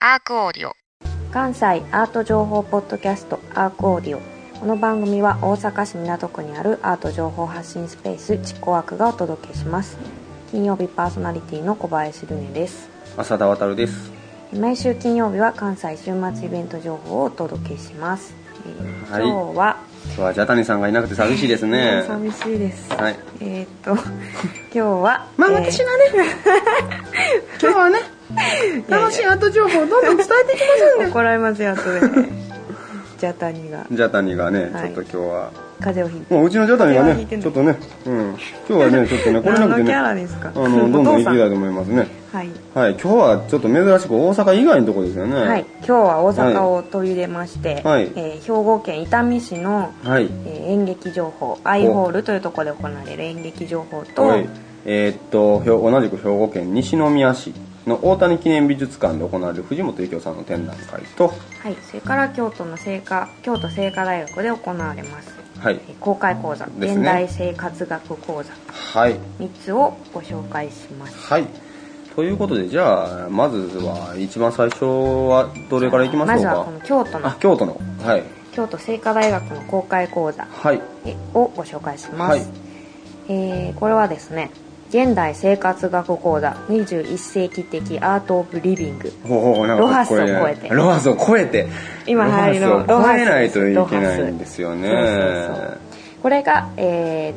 アークオーディオ。 関西アート情報ポッドキャストアークオーディオ。この番組は大阪市港区にあるアート情報発信スペースチッコワークがお届けします。金曜日パーソナリティの小林瑠音です。 浅田渉です。 毎週金曜日は関西週末イベント情報をお届けします。 はい、 今日はジャタニさんがいなくて寂しいですね。 寂しいです。 はい。 今日は私がね今日はね楽しいアート情報をどんどん伝えていきますんで。 怒られますよ後でジャタニがね、 はい、 ちょっと今日は風邪をひいて、 もううちのジャタニがねちょっとね、今日はねちょっとね来れなくてね何のキャラですかどんどん行きたいと思いますね。 はい、 はい、今日はちょっと珍しく大阪以外のところですよね。 はい、今日は大阪を取り入れまして、 はい、 兵庫県伊丹市の、 はい、 演劇情報アイホールというところで行われる演劇情報と、 はい、同じく兵庫県西宮市の大谷記念美術館で行われる藤本幸雄さんの展覧会と、 はい、それから京都精華大学で行われます、 はい、 公開講座、ね、現代生活学講座、 はい、 3つをご紹介します。 はい、ということでじゃあまずは一番最初はどれからいきましょうか。 まずはこの京都の、 はい、 京都精華大学の公開講座をご紹介します、はい、これはですね、現代生活学講座21世紀的アート・オブ・リビング、ロハスを超えて今流行りのロハス超えないといけないんですよね。 そうこれが、明日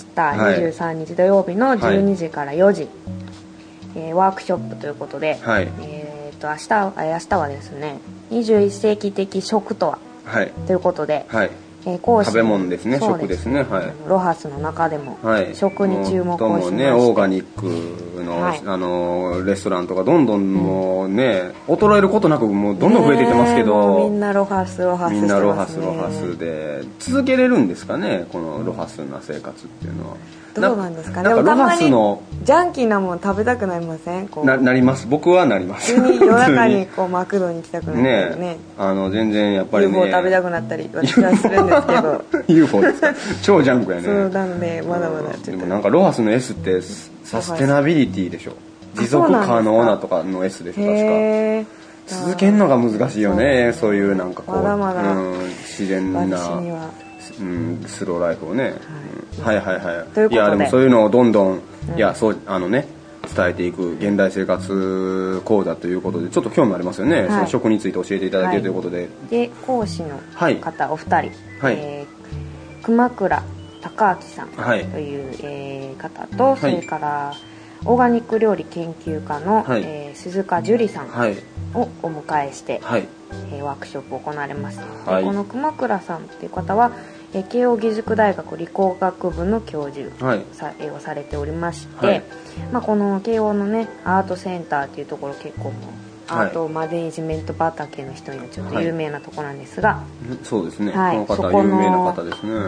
23日土曜日の12時から4時、ワークショップということで、 はい、 明日はですね、21世紀的食とは、はい、ということで、はい、 食べ物ですね、食ですね、はい、 ロハスの中でも、はい、食に注目をしまして、 ね、オーガニックの、はい、レストランとかどんどんもうね、衰えることなくもうどんどん増えていってますけど、 みんなロハスしてますね。 みんなロハスで続けれるんですかね、このロハスな生活っていうのは。 どうなんですかね。でもたまにジャンキーなもの食べたくなりません？ なります。僕はなります。 普通に夜中にマクドに行きたくなったりね。 全然やっぱりね。 UFO 食べたくなったり私はするんですけど。 UFO ですか。超ジャンクやね。 そうなのでまだまだちょっと。 でもなんかロハスの S ってサステナビリティでしょ。持続可能なとかの S です確か。続けるのが難しいよね。そういうなんかこう、 まだまだ自然な。スローライフをね、はいはいはい。 いやでもそういうのをどんどん、いやそう伝えていく現代生活講座ということでちょっと興味ありますよね、はい、その食について教えていただけるということで、 で講師の方、お二人、熊倉隆明さんという、方と、それからオーガニック料理研究家の、鈴鹿樹里さんをお迎えして、ワークショップを行われます、この熊倉さんっていう方は慶應義塾大学理工学部の教授をされておりまして、この慶應のねアートセンターっていうところ結構もうアートマネジメント畑の人にはちょっと有名なところなんですが、 そうですね、この方は有名な方ですね。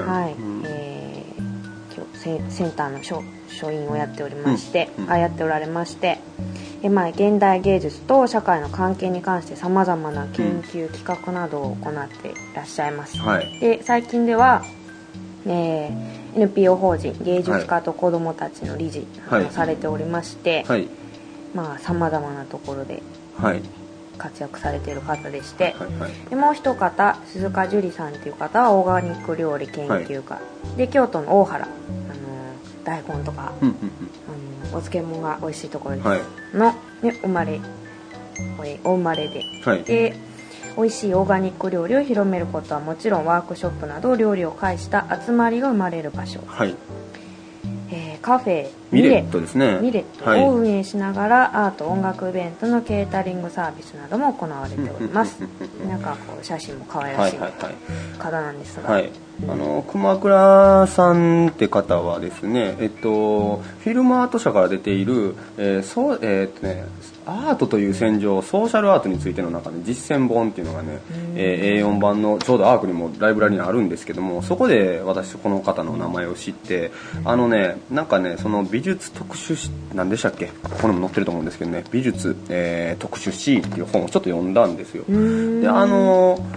センターの所員をやっておりまして、やっておられまして、現代芸術と社会の関係に関してさまざまな研究企画などを行っていらっしゃいます、で最近では、NPO 法人芸術家と子どもたちの理事をされておりまして、さまざまなところで活躍されている方でして、でもう一方鈴鹿樹里さんという方はオーガニック料理研究家、で京都の大原大根とか、お漬物が美味しいところですの、お生まれで、で美味しいオーガニック料理を広めることはもちろんワークショップなど料理を介した集まりが生まれる場所、カフェミレットですね、ミレットを運営しながらアート音楽イベントのケータリングサービスなども行われております。なんかこう写真も可愛らしい方なんですが、 熊倉さんって方はですね、フィルムアート社から出ている、アートという戦場ソーシャルアートについての中で実践本っていうのがね、A4 版のちょうどアークにもライブラリにあるんですけども、そこで私この方の名前を知って、なんかねその美術特集何でしたっけ、ここにも載ってると思うんですけどね、美術、特集 C っていう本をちょっと読んだんですよ。で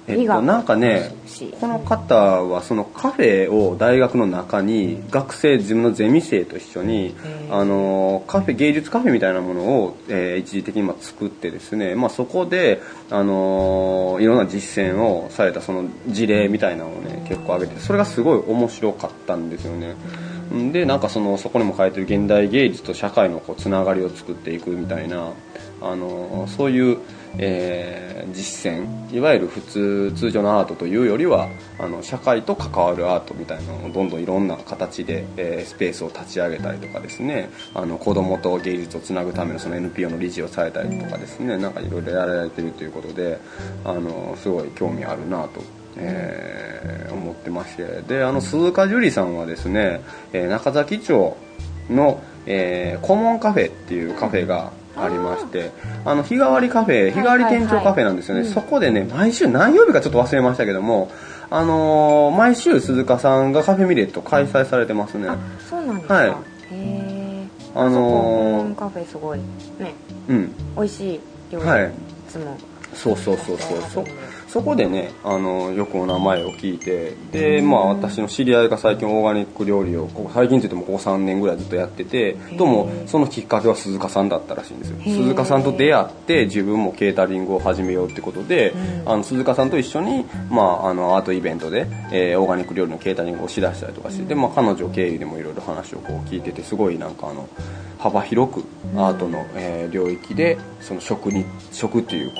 なんかね、この方はそのカフェを大学の中に学生自分のゼミ生と一緒に芸術カフェみたいなものを、一時的に作ってですね、そこで、いろんな実践をされたその事例みたいなのをね結構挙げて、それがすごい面白かったんですよね。でなんかそこにも書いてる現代芸術と社会のつながりを作っていくみたいなそういう、実践、いわゆる通常のアートというよりは社会と関わるアートみたいなのをどんどんいろんな形で、スペースを立ち上げたりとかですね、子どもと芸術をつなぐためのその NPO の理事をされたりとかですね、なんかいろいろやられてるということで、すごい興味あるなと思ってまして、で鈴鹿樹里さんはですね、中崎町の、コモンカフェっていうカフェがありまして、日替わりカフェ、日替わり店長カフェなんですよね。そこでね、毎週何曜日かちょっと忘れましたけども、毎週鈴鹿さんがカフェミレット開催されてますね。 そうなんですか。 はい。 へえ。コモンカフェすごいね。美味しい料理、いつも。そう。 そこでね、よくお名前を聞いて、で私の知り合いが最近オーガニック料理を最近といってもここ3年ぐらいずっとやってて、どうもそのきっかけは鈴鹿さんだったらしいんですよ。鈴鹿さんと出会って自分もケータリングを始めようってことで、鈴鹿さんと一緒に、アートイベントで、オーガニック料理のケータリングをしだしたりとかして、で彼女経由でもいろいろ話を聞いてて、すごいなんか幅広くアートの、領域でその食っていう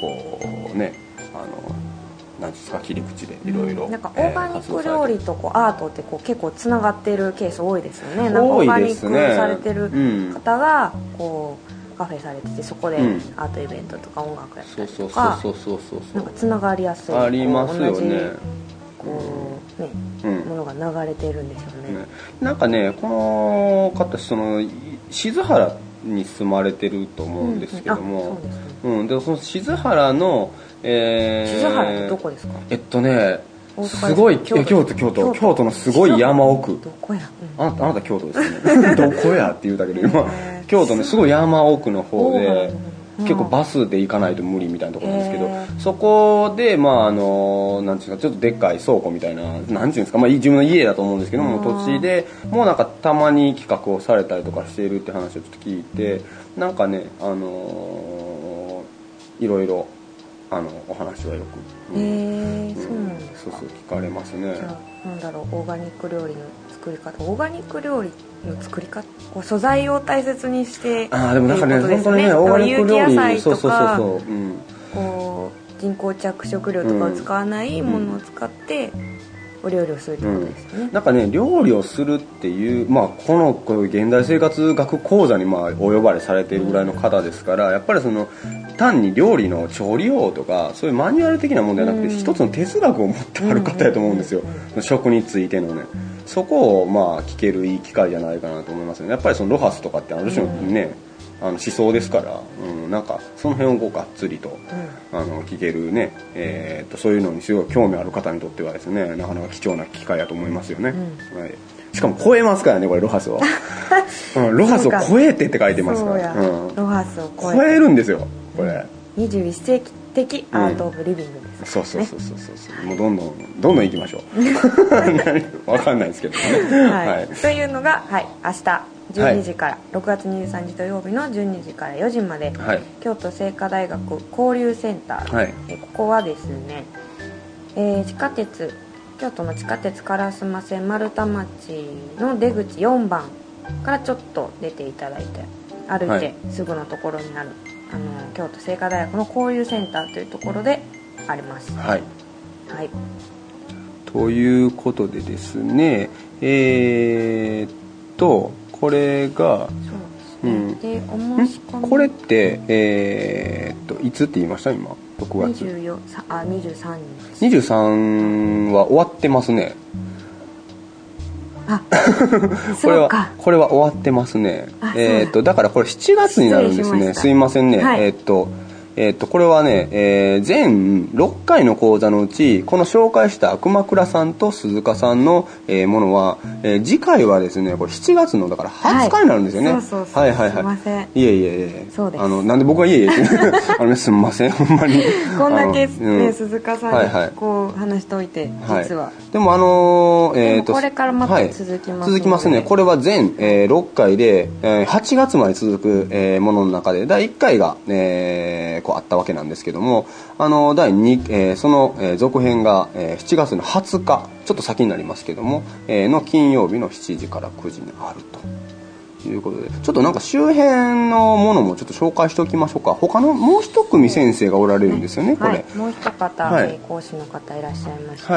なんですか、切り口でいろいろなんかオーガニック料理とアートって結構つながってるケース多いですよね。なんかオーガニックされてる方がカフェされてて、そこでアートイベントとか音楽やったりとか、なんかつながりやすい、 ありますよね。 ものが流れてるんですよね。 なんかね、この方静原に住まれてると思うんですけども、でその静原の静原ってどこですか？ すごい京都のすごい山奥。 どこや？ あなた京都ですね。どこやって言うだけで今京都ね、すごい山奥の方で。結構バスで行かないと無理みたいなところなんですけど、そこでなんていうんですか、ちょっとでっかい倉庫みたいな、なんていうんですか、自分の家だと思うんですけども、土地でもうなんかたまに企画をされたりとかしているって話をちょっと聞いて、なんかねいろいろお話はよく、 そうなんですか。 そう聞かれますね。 じゃあなんだろう、オーガニック料理の作り方、オーガニック料理の作り方、素材を大切にしてでもなんかね、本当にね、オーガニック料理、 有機野菜とか人工着色料とかを使わないものを使ってお料理をするってことですよね。 なんかね、料理をするっていう、こういう現代生活学講座にお呼ばれされているぐらいの方ですから、やっぱり単に料理の調理法とかそういうマニュアル的なものではなくて、一つの哲学を持ってある方やと思うんですよ。食についてのね、そこを聞けるいい機会じゃないかなと思いますよね。やっぱりロハスとかってある種のね、思想ですから、なんかその辺をがっつりと、聞けるね、そういうのにすごい興味ある方にとってはですね、なかなか貴重な機会だと思いますよね。はい、しかも超えますからね、これロハスは。ロハスを超えてって書いてますから。 ロハスを超えるんですよ、これ。 21世紀的アート・オブ・リビングです、 そう。もうどんどん行きましょう。わかんないですけどね。 というのが、明日12時から、6月23日土曜日の12時から4時まで、京都精華大学交流センター、ここはですね、京都の地下鉄烏丸線丸太町の出口4番からちょっと出ていただいて歩いてすぐのところにある、京都精華大学の交流センターというところであります。 ということでですね、これが、 でお申し込み、 これっていつって言いました？今6月 23日。 23は終わってますね。 そうか。 これは終わってますね。だからこれ7月になるんですね。すいませんね。 これはね、全6回の講座のうちこの紹介した熊倉さんと鈴鹿さんの、ものは、次回はですねこれ7月のだから20日になるんですよね。 はい、そうすいません。 いえそうです。 なんで僕がいえいえってすみませんほんまにこんだけ、ね、鈴鹿さんにこう話しておいて、実は、 でもこれからまた続きます、 続きますね。これは全、6回で、8月まで続く、ものの中で第1回が、こうあったわけなんですけども、第2、その、続編が、7月の20日ちょっと先になりますけども、の金曜日の7時から9時にあるということで、ちょっとなんか周辺のものもちょっと紹介しておきましょうか。他のもう一組先生がおられるんですよね、これ、はい、 もう一方、講師の方いらっしゃいまして、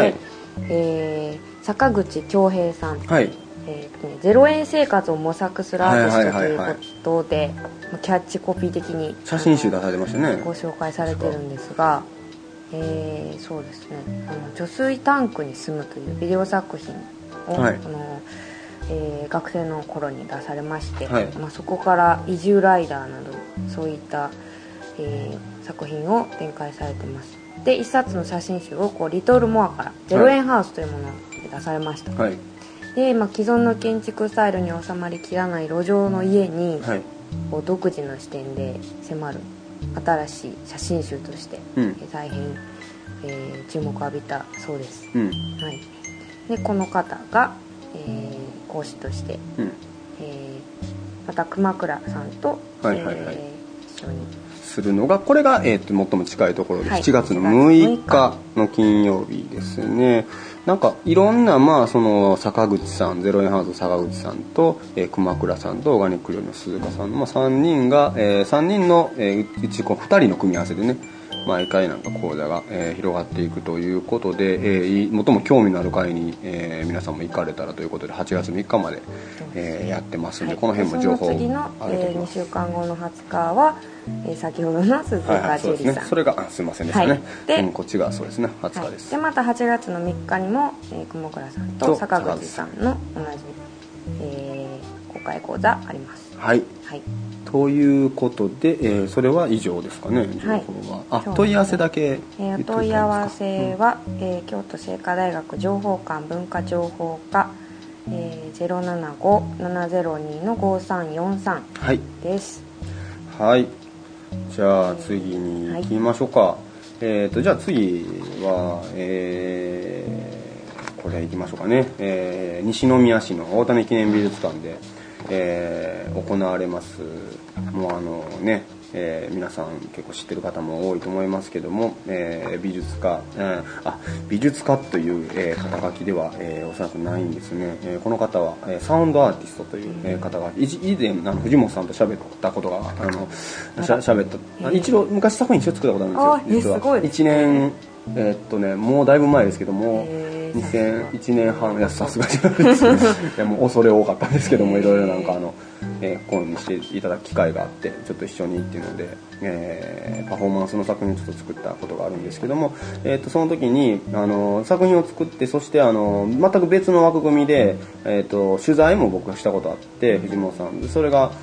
坂口恭平さん、0円生活を模索するアーティストということで、キャッチコピー的に写真集出されてましたね、 ご紹介されてるんですが、そうですね、貯水タンクに住むというビデオ作品を、学生の頃に出されまして、そこから移住ライダーなどそういった、作品を展開されてます。で一冊の写真集をこうリトルモアから0円ハウスというもので出されました。で、既存の建築スタイルに収まりきらない路上の家に、こう独自の視点で迫る新しい写真集として、大変、注目を浴びたそうです。でこの方が、講師として、また熊倉さんと、一緒にするのがこれが、最も近いところで7月の6日の金曜日ですね。なんかいろんな、その坂口さん、0円ハウス坂口さんと、熊倉さんとオーガニック料理の鈴鹿さんの、3人が、3人の、うちこう2人の組み合わせでね毎回なんか講座が、広がっていくということで、最も興味のある会に、皆さんも行かれたらということで8月3日まで、やってますんで、この辺も情報をその次の、2週間後の20日は、先ほどの鈴鹿樹里さん、 それがすいませんでしたね、でこっちがそうですね20日です、 でまた8月の3日にも、熊倉さんと坂口さんの同じ、公開講座あります。ということで、それは以上ですかね、情報は。問い合わせだけお問い合わせは、京都精華大学情報館文化情報科、075-702-5343です。 じゃあ次に行きましょうか。じゃあ次は、これ行きましょうかね。西宮市の大谷記念美術館で、行われます。もう皆さん結構知ってる方も多いと思いますけども、美術家という、肩書きでは、おそらくないんですね。この方は、サウンドアーティストという、肩書き、以前藤本さんと喋ったことが一度昔作品一緒作ったことあるんですよ。実は1年もうだいぶ前ですけども、2001年半、さすがじゃないですいやもう恐れ多かったんですけども、いろいろなんか講にしていただく機会があって、ちょっと一緒にっていうので、パフォーマンスの作品をちょっと作ったことがあるんですけども、その時に作品を作って、そして全く別の枠組みで、取材も僕がしたことあって、藤本さんで、それが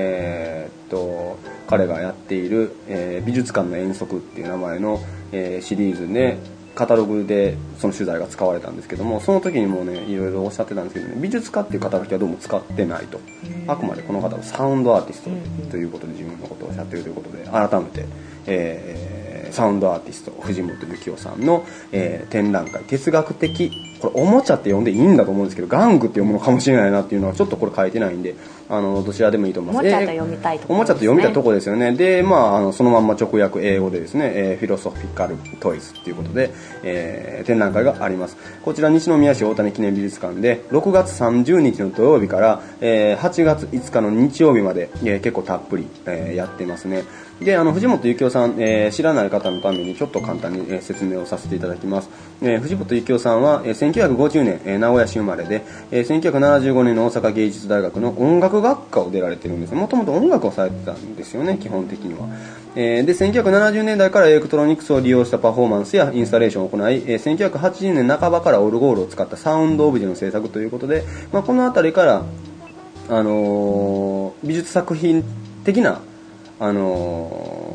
彼がやっている、美術館の遠足っていう名前の、シリーズでカタログでその取材が使われたんですけども、その時にもねいろいろおっしゃってたんですけどね、美術家っていう肩書きはどうも使ってないと、あくまでこの方はサウンドアーティストということで自分のことをおっしゃっているということで、改めて、サウンドアーティスト藤本幸雄さんの、展覧会、哲学的、これおもちゃって呼んでいいんだと思うんですけど、玩具って読むのかもしれないなっていうのはちょっとこれ書いてないんで、どちらでもいいと思います。 おもちゃと読みたいところですね。 おもちゃと読みたいところですよね。で、そのまんま直訳英語でですね、フィロソフィカルトイズっていうことで、展覧会があります。こちら西宮市大谷記念美術館で6月30日の土曜日から、8月5日の日曜日まで、結構たっぷり、やってますね。で、藤本幸雄さん、知らない方のためにちょっと簡単に、説明をさせていただきます。藤本幸雄さんは、1950年、名古屋市生まれで、1975年の大阪芸術大学の音楽学科を出られてるんです。もともと音楽をされてたんですよね、基本的には。で、1970年代からエレクトロニクスを利用したパフォーマンスやインスタレーションを行い、1980年半ばからオルゴールを使ったサウンドオブジェの制作ということで、この辺りから、美術作品的な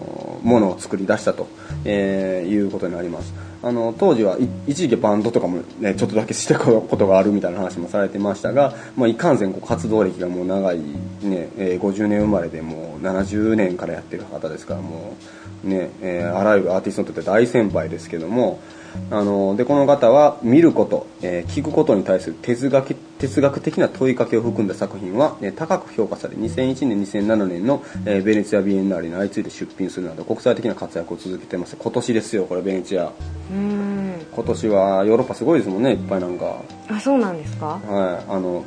ものを作り出したと、いうことになります。当時は一時期バンドとかも、ね、ちょっとだけしたことがあるみたいな話もされてましたが、いかんせん活動歴がもう長い、ね50年生まれでもう70年からやってる方ですから、もうね、あらゆるアーティストにとって大先輩ですけども、でこの方は見ること、聞くことに対する哲学的な問いかけを含んだ作品は、高く評価され2001年2007年の、ベネチアビエンナーレに相次いで出品するなど国際的な活躍を続けてます。今年ですよこれベネチア。今年はヨーロッパすごいですもんね、いっぱいなんか。 あ、そうなんですか。 はい、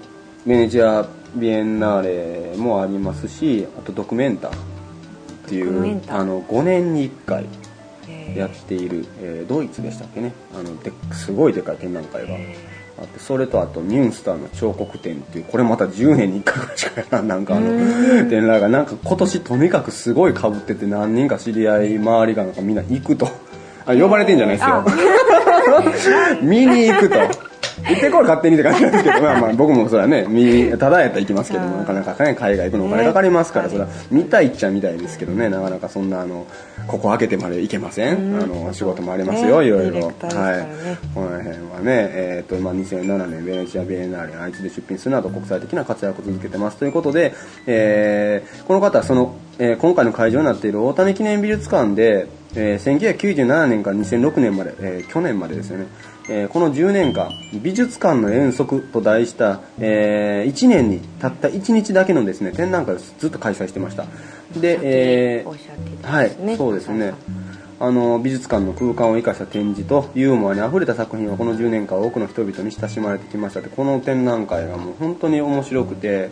ベネチアビエンナーレもありますし、あとドキュメンタっていう5年に1回やっている、ドイツでしたっけね、すごいでかい展覧会があって、それとあとミュンスターの彫刻展っていう、これまた10年に1回ぐらいしかやらん、なんか展覧会なんか今年とにかくすごい被ってて、何人か知り合い周りがなんかみんな行くと呼ばれてんじゃないですよ見に行くと行ってこい勝手にって感じなんですけど、僕もそれはねただやったら行きますけども、なかなかね海外行くのお金かかりますから、それは見たいっちゃ見たいですけどね、なかなかそんなここ開けてまで行けません。仕事もありますよ、いろいろ。はい、この辺はね、2007年ベネチアビエンナーレに愛知で出品するなど国際的な活躍を続けてますということで、この方は今回の会場になっている大谷記念美術館で、1997年から2006年まで、去年までですよね、この10年間美術館の遠足と題した、1年にたった1日だけのですね展覧会をずっと開催してました。で、はい、そうですね、美術館の空間を生かした展示とユーモアにあふれた作品はこの10年間多くの人々に親しまれてきました。この展覧会がもう本当に面白くて、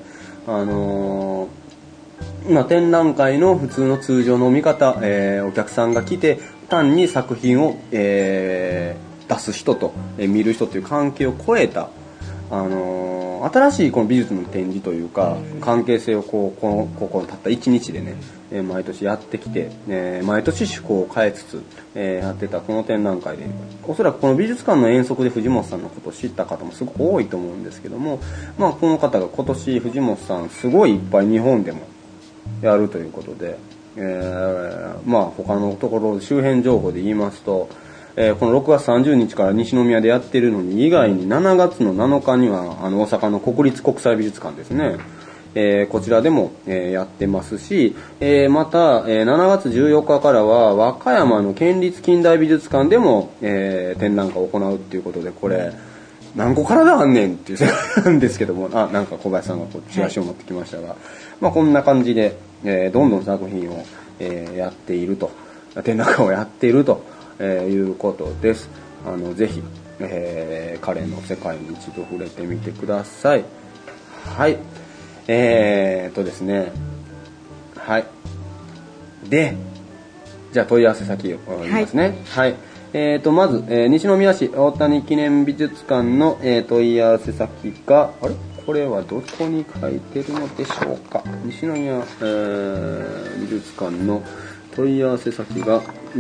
展覧会の普通の通常の見方、お客さんが来て単に作品を、出す人と、見る人という関係を超えた、新しいこの美術の展示というか、関係性をこのたった1日でね、毎年やってきて、毎年趣向を変えつつ、やってたこの展覧会で、おそらくこの美術館の遠足で藤本さんのことを知った方もすごく多いと思うんですけども、この方が今年藤本さんすごいいっぱい日本でもやるということで、他のところ周辺情報で言いますと、この6月30日から西宮でやってるのに以外に7月の7日には大阪の国立国際美術館ですね、こちらでも、やってますし、また、7月14日からは和歌山の県立近代美術館でも、展覧会を行うっていうことで、これ何個体あんねんっていう世界なんですけども、なんか小林さんがチラシを持ってきましたが、こんな感じで、どんどん作品を、やっていると、展覧会をやっていると、いうことです。ぜひ、彼の世界に一度触れてみてください。はい。ですね。はい。で、じゃあ問い合わせ先を言いますね。はい。まず、西宮市大谷記念美術館の、問い合わせ先が、これはどこに書いてるのでしょうか。西宮、美術館の問い合わせ先が、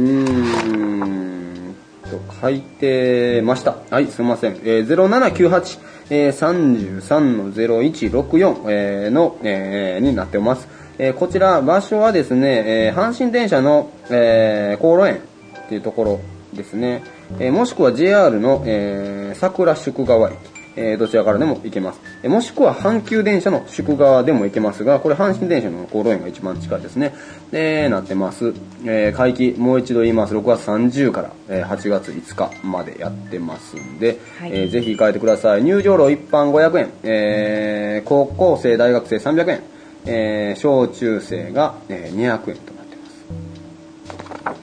書いてました。はい、すみません。0798、33-0164、の、になっております。こちら、場所はですね、阪神電車の、香路園っていうところですね。もしくは JR の、桜宿川駅。どちらからでも行けます。もしくは阪急電車の宿川でも行けますが、これ阪神電車の香路園が一番近いですね。なってます。会期、もう一度言います。6月30から、8月5日までやってますんで、はい、ぜひ行かれてください。入場料一般500円、高校生、大学生300円、小中生が、200円となってます。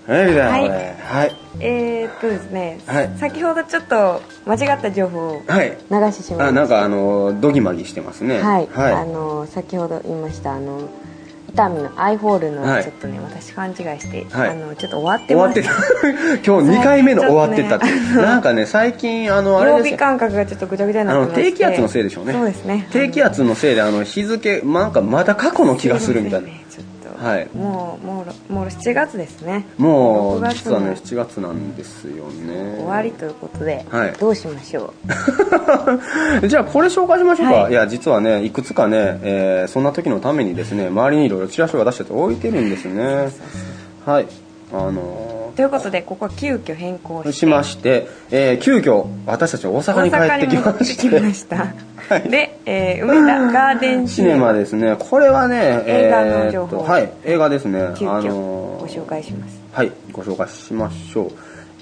はい、はい。 ですね、はい、先ほどちょっと間違った情報を流してしまいました。 なんかドギマギしてますね。 はい。はい、先ほど言いました伊丹のアイホールのちょっとね、私勘違いして、はい、ちょっと終わってました。 今日2回目の終わってたって。なんかね、最近あれです曜日感覚がちょっとぐちゃぐちゃになってまして。 低気圧のせいでしょうね。 そうですね。 低気圧のせいで日付なんかまだ過去の気がするみたいな。 はい、 もう7月ですね。 もう実はね7月なんですよね。 終わりということで、 はい、 どうしましょうじゃあこれ紹介しましょうか。はい、いや実はねいくつかね、そんな時のためにですね周りにいろいろチラシを私たち置いてるんですね。はい、 ということでここは急遽変更しまして、急遽私たち大阪に帰ってきました。 はい、で、梅田ガーデンシネマですね。これはね、 映画の情報、 はい、映画ですね。 急遽ご紹介します。 はい、ご紹介しましょう。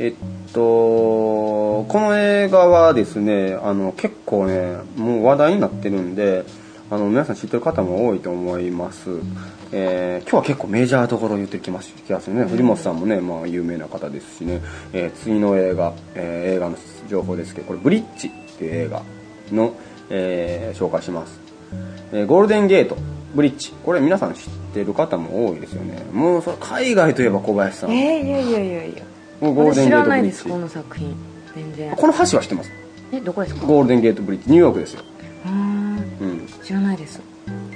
この映画はですね、結構ね、もう話題になってるんで、皆さん知ってる方も多いと思います。今日は結構メジャーなところを言ってきますね。藤本さんもね、まあ有名な方ですしね。次の映画の情報ですけど、これブリッジっていう映画の、紹介します。ゴールデンゲートブリッジ、これ皆さん知ってる方も多いですよね。もうそれ海外といえば小林さん。 いやもうゴールデンゲートブリッジ知らないです。この作品全然。 この橋は知ってます？ どこですか？ ゴールデンゲートブリッジ、ニューヨークですよ。 知らないです。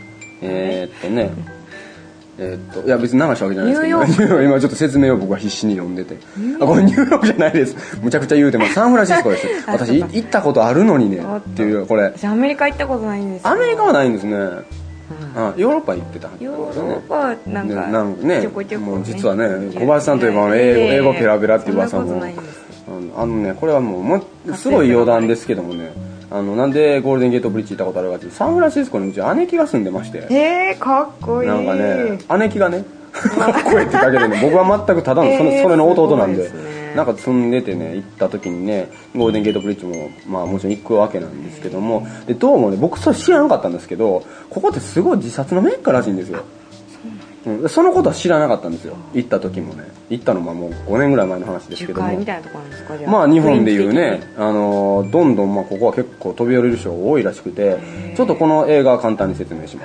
いや別に流したわけじゃないですけど、今ちょっと説明を僕は必死に読んでて、これニューヨークじゃないです。むちゃくちゃ言うてます。サンフランシスコです。私行ったことあるのにねっていう。これ私アメリカ行ったことないんです。 アメリカはないんですね。ヨーロッパ行ってた。 ヨーロッパはなんかね、もう実はね小林さんといえば英語ペラペラっていう噂もこれはもうすごい余談ですけどもね、なんでゴールデンゲートブリッジ行ったことあるかっていうと、サンフランシスコにうち姉貴が住んでまして、 かっこいい。 なんかね姉貴がねかっこいいってだけでね、僕は全くただのそれの弟なんで、なんか住んでてね行った時にねゴールデンゲートブリッジもまあもちろん行くわけなんですけども、でどうもね僕それ知らなかったんですけど、ここってすごい自殺のメッカらしいんですよ。そのことは知らなかったんですよ。行った時もね、行ったのももう5年ぐらい前の話ですけども、 樹海みたいなところなんですか？ まあ日本でいうね、どんどんまあここは結構飛び降りる人が多いらしくて、ちょっとこの映画は簡単に説明します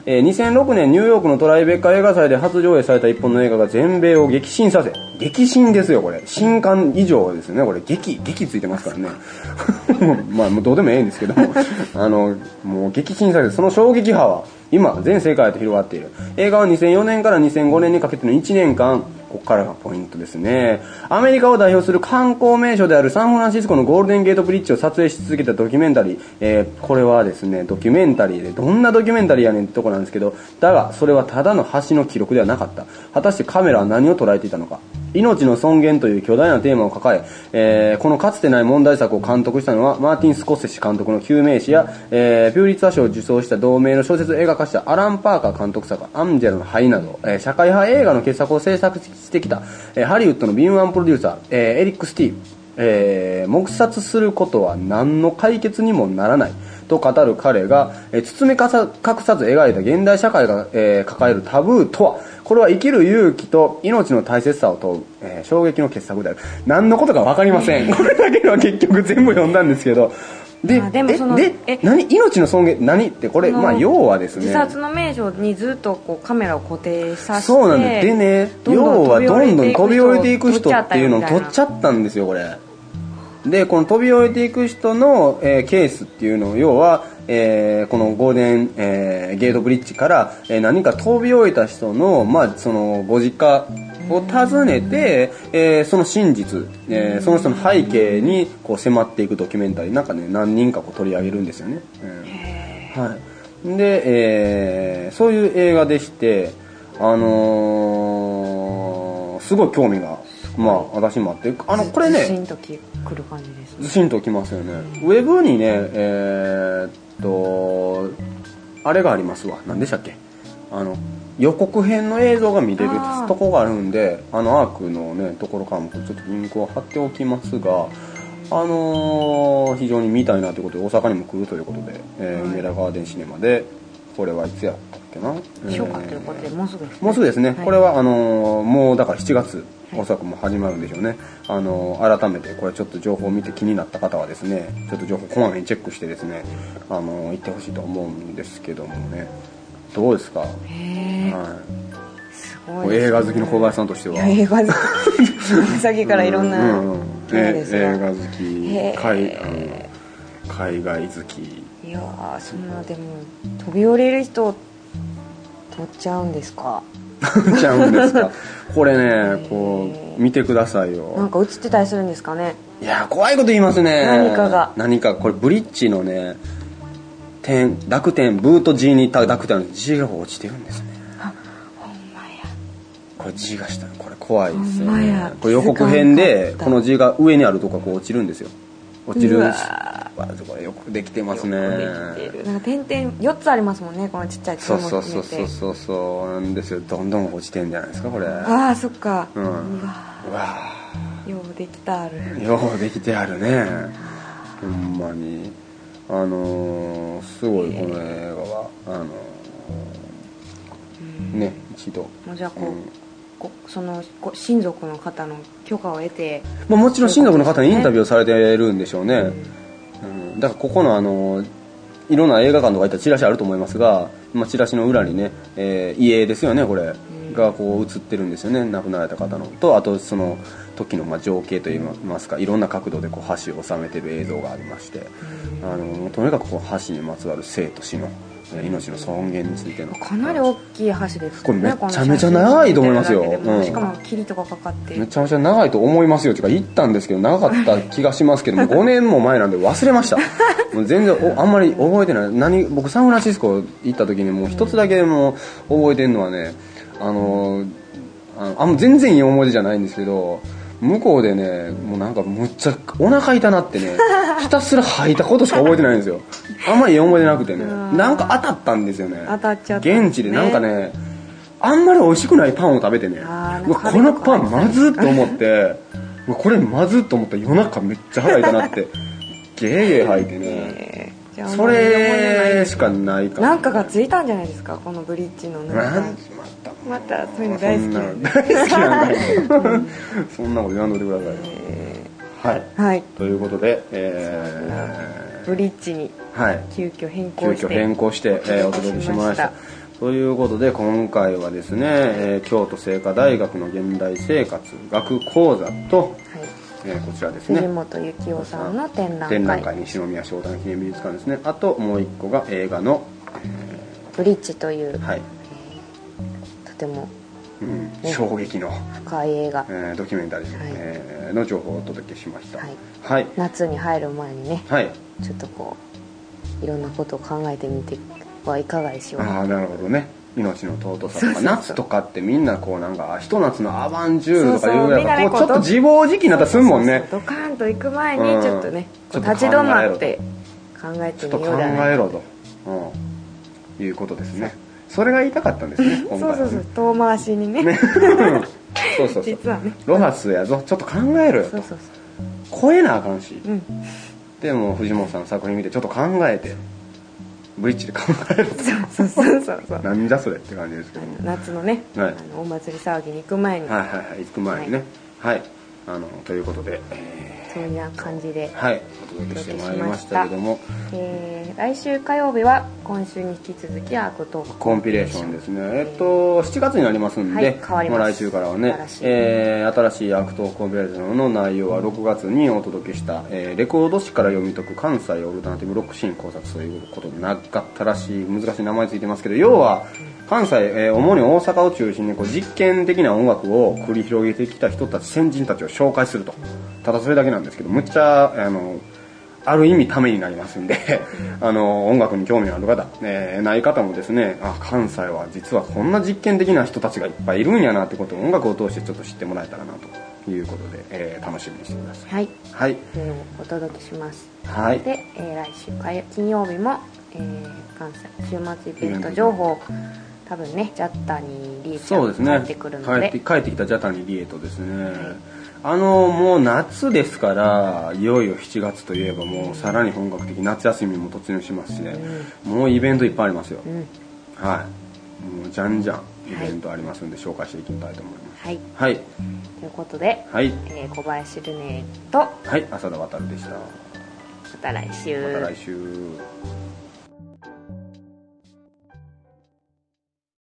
。2006年ニューヨークのトライベッカ映画祭で初上映された一本の映画が全米を激震させ、激震ですよこれ、震撼以上ですねこれ、激ついてますからねまあもうどうでもええんですけどもう激震させ、その衝撃波は今全世界へと広がっている。映画は2004年から2005年にかけての1年間、ここからがポイントですね。アメリカを代表する観光名所であるサンフランシスコのゴールデンゲートブリッジを撮影し続けたドキュメンタリー。これはですねドキュメンタリーで、どんなドキュメンタリーやねんってとこなんですけど、だがそれはただの橋の記録ではなかった。果たしてカメラは何を捉えていたのか。命の尊厳という巨大なテーマを抱え、このかつてない問題作を監督したのはマーティン・スコセッシ監督の救命士や、ピューリッツァ賞を受賞した同名の小説を映画化したアラン・パーカー監督作アンジェラの灰など、社会派映画の傑作を制作してきた、ハリウッドの敏腕プロデューサー、エリック・スティーブ、黙殺することは何の解決にもならないと語る彼が、包み隠さず描いた現代社会が、抱えるタブーとは。これは生きる勇気と命の大切さを問う、衝撃の傑作である。何のことか分かりません。これだけは結局全部読んだんですけど、何命の尊厳何ってこれ、まあ要はですね、 自殺の名所にずっとこうカメラを固定させて、 そうなんです。でね、要はどんどん飛び降りていく人っていうのを撮っちゃったんですよこれで。この飛び降りていく人の、ケースっていうのを要は、このゴールデン、ゲートブリッジから、何か飛び降りた人の、まあ、そのご実家を訪ねて、その真実、その人の背景にこう迫っていくドキュメンタリーなんかね、何人かこう取り上げるんですよね。はい。で、そういう映画でして、すごい興味がまあ私もあって、これね、 ずしんとくる感じですね。 ずしんときますよね。ウェブにね、あれがありますわ。何でしたっけ？予告編の映像が見れるとこがあるんで、アークのねところからもちょっとリンクを貼っておきますが、非常に見たいなということで大阪にも来るということで、梅田ガーデンシネマで、これはいつやったっけな？ 初夏ということでもうすぐですね。 もうすぐですね。はい、これはもうだから7月。おそらくもう始まるんでしょうね。改めてこれちょっと情報を見て気になった方はですね、ちょっと情報こまめにチェックしてですね、行ってほしいと思うんですけどもね。どうですか？ すごいですね。 映画好きの小林さんとしては。 映画好き。さっきからいろんな映画好き、海外好き。 いやそんなでも飛び降りる人を撮っちゃうんですか？ ちゃうんですか。これねこう見てくださいよ。 なんか映ってたりするんですかね。 いや怖いこと言いますね。 何かこれブリッジのね濁点ブート G に濁点の G が落ちてるんですね。 あ、ほんまや。 これ G が下、これ怖いですよね。これ予告編でこの G が上にあるとこがこう落ちるんですよ。落ちるし、これよくできてますね。 よくできてる。なんか点々4つありますもんね、このちっちゃいそうなんですよ。どんどん落ちてんじゃないですかこれ。 ああ、そっか。 うわようできてある。 ようできてあるね。ほんまにすごいこの映画はね一度。 もうじゃあその親族の方の許可を得て、 もちろん親族の方にインタビューされてるんでしょうね。だからここのいろんな映画館とか行ったらチラシあると思いますが、チラシの裏にね、家ですよねこれがこう映ってるんですよね。亡くなられた方のと、あとその時の情景といいますか、いろんな角度でこう橋を収めてる映像がありまして、とにかくこう橋にまつわる生と死の命の尊厳についてのかなり大きい橋ですね。 これめちゃめちゃ長いと思いますよ。 しかも霧とかかかってめちゃめちゃ長いと思いますよ。っていうか行ったんですけど長かった気がしますけども5年も前なんで忘れました。もう全然あんまり覚えてない。僕サンフランシスコ行った時にもう一つだけもう覚えてるのはね、全然いい思い出じゃないんですけど、向こうでねもうなんかむっちゃお腹痛なってねひたすら吐いたことしか覚えてないんですよ。あんまりいい思い出なくてね、なんか当たったんですよね。 当たっちゃった、ね、 現地でなんかねあんまり美味しくないパンを食べてね、このパンまずっと思ってこれまずっと思ったら夜中めっちゃ腹痛なってゲーゲー吐いてね、それしかないかな。 なんかがついたんじゃないですかこのブリッジの中。またそういうの大好きなんだそんなこと言わんといてください。はい、ということで、 ブリッジに急遽変更して、 お届けしました。ということで今回はですね、京都精華大学の現代生活学講座と、こちらですね、 藤本幸雄さんの展覧会西宮商談記念美術館ですね。あともう一個が映画の、 ブリッジという、とても、 衝撃の深い映画、 ドキュメンタリー、の情報をお届けしました。 夏に入る前にね、ちょっとこういろんなことを考えてみてはいかがでしょうか。 なるほどね。命の尊さとか夏とかってみんなこうなんかひと夏のアバンジュールとかいうぐらいこうちょっと自暴自棄になったりするもんね。 ドカーンと行く前にちょっとね、立ち止まって考えてみようじゃない。 ちょっと考えろと、いうことですね。それが言いたかったんですね今回。 そう遠回しにねそう実はねロハスやぞ、ちょっと考えろよと。超えなあかんし、でも藤本さんの作品見てちょっと考えてブリッジで考える。 そうなんじゃそれって感じですけども、 夏のね、お祭り騒ぎに行く前に行く前にね、ということで、 そういう感じでお届けしてまいりましたけども、 来週火曜日は今週に引き続きアークトークコンピレーションですね。7月になりますんで、来週からはね、新しいアークトークコンピレーションの内容は6月にお届けした、レコード誌から読み解く関西オルタナティブロックシーン考察ということで、なかったらしい難しい名前ついてますけど、要は関西、主に大阪を中心にこう実験的な音楽を繰り広げてきた人たち、先人たちを紹介すると、ただそれだけなんですけど、むっちゃある意味ためになりますんで音楽に興味のある方、ない方もですね、関西は実はこんな実験的な人たちがいっぱいいるんやなってことを音楽を通してちょっと知ってもらえたらなということで、楽しみにしてください。 お届けします。 で、 来週金曜日も、関西週末イベント情報、多分ねジャッタにリエちゃんが帰ってくるので、 帰ってきたジャタにリエとですね、もう夏ですから、いよいよ7月といえばもうさらに本格的、夏休みも突入しますしね、もうイベントいっぱいありますよ。もうじゃんじゃんイベントありますんで、紹介していきたいと思います。 ということで、小林ルネと浅田渉でした。 また来週。